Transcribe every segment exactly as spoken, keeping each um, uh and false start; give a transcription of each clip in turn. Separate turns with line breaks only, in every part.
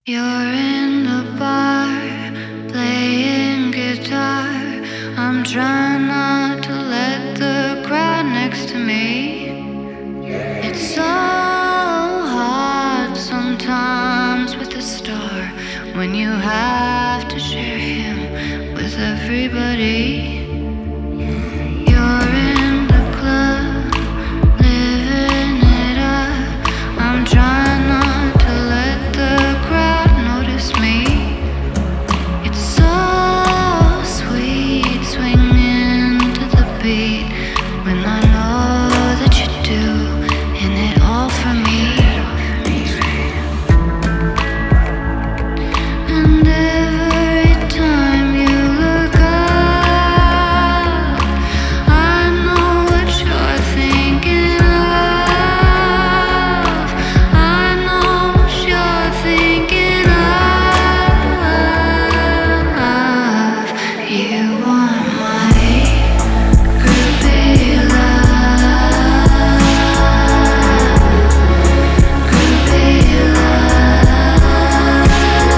You're in the bar, playing guitar. I'm trying not to let the crowd next to me. It's so hard sometimes with a star when you have to share him with everybody. You're in the club, living it up. I'm trying not to let the crowd notice me. It's so sweet swinging to the beat when I know that you do, and it all for me. And every time you look up, I know what you're thinking of. I know what you're thinking of. You want my groupie love, groupie love,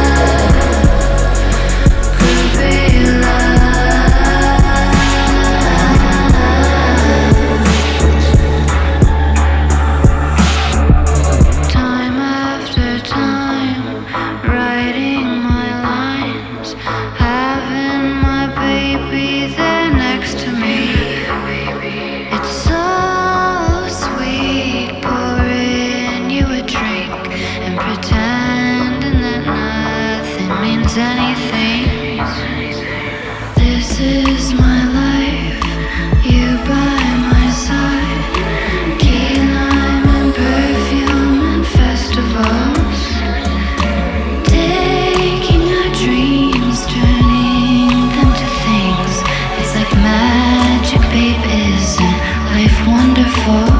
groupie love. Time after time, writing my lines, having my baby there next to me. It's so sweet, pouring you a drink and pretending that nothing means anything. This is my life, you by my side. Key lime and perfume and festivals, taking our dreams, turning them to things. It's like magic, babe, isn't life wonderful?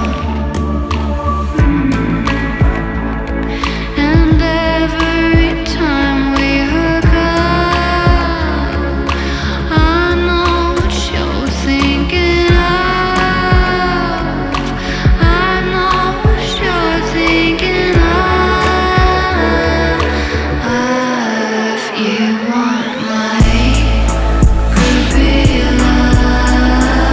And every time we hook up, I know what you're thinking of. I know what you're thinking of. Of you want my groupie love,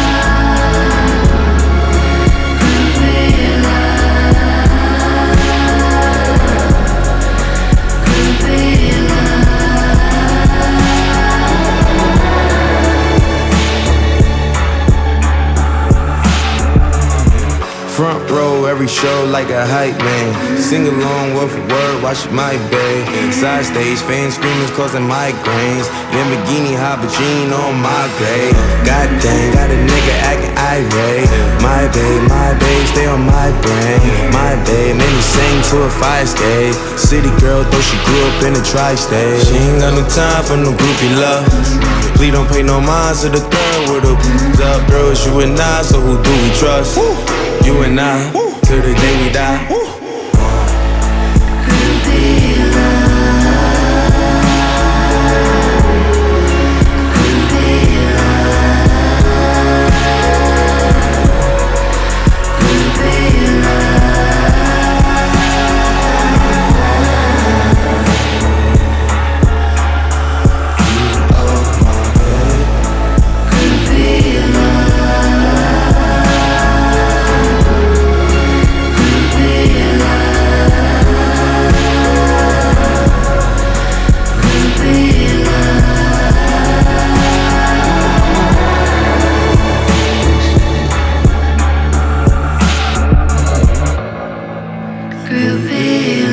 groupie love, groupie
Front row, every show like a hype man. Sing along word for word, watch it my bed. Side stage, fans screaming causing migraines. Lamborghini Habagine on my grave. God dang, got a nigga acting irate. My babe, my babe, stay on my brain. My babe, made me sing to a fire escape. City girl, though she grew up in the tri-state. She ain't got no time for no groupie love. Please don't pay no mind to the girl with the b****s up. Girl, it's you and I, so who do we trust? You and I, till the day we die.
groupie love, groupie love, groupie groupie